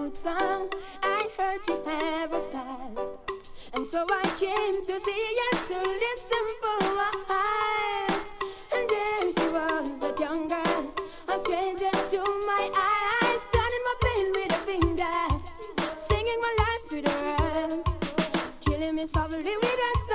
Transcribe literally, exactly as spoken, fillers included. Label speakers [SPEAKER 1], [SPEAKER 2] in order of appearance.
[SPEAKER 1] good song. I heard you have a style, and so I came to see you to listen for a while. And there she was, that young girl, a stranger to my eyes, turning my pain with a finger, singing my life with her eyes, killing me softly with her song.